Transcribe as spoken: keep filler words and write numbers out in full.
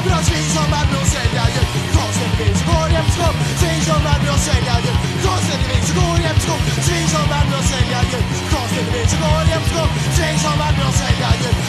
bra svin som Malmö och sälja djur. Konstigt vin så går jämt skåp. Svin som Malmö och sälja djur. Konstigt vin så går jämt skåp. Svin som Malmö och sälja djur. Konstigt vin så går jämt skåp. Svin som Malmö och sälja djur.